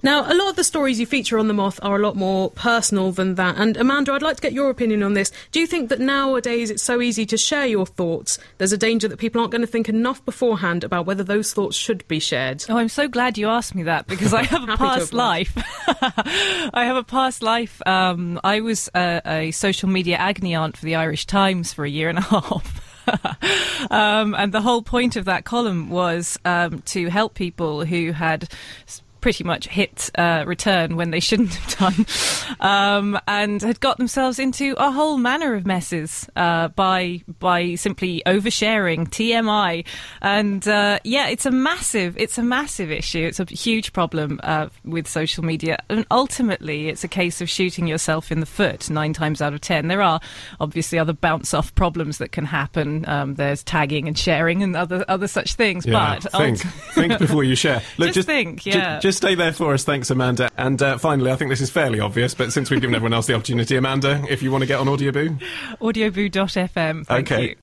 Now, a lot of the stories you feature on The Moth are a lot more personal than that. And Amanda, I'd like to get your opinion on this. Do you think that nowadays it's so easy to share your thoughts, there's a danger that people aren't going to think enough beforehand about whether those thoughts should be shared? Oh, I'm so glad you asked me that, because I have a past life. I have a past life. I was a social media agony aunt for the Irish Times for a year and a half. And the whole point of that column was to help people who had pretty much hit return when they shouldn't have done, and had got themselves into a whole manner of messes by simply oversharing, TMI, and it's a massive issue. It's a huge problem with social media, and ultimately it's a case of shooting yourself in the foot 9 times out of 10. There are obviously other bounce-off problems that can happen. There's tagging and sharing and other such things. Yeah, but think before you share. Look, just think, yeah. Just stay there for us, thanks, Amanda. And finally, I think this is fairly obvious, but since we've given everyone else the opportunity, Amanda, if you want to get on Audioboo? Audioboo.fm, thank you.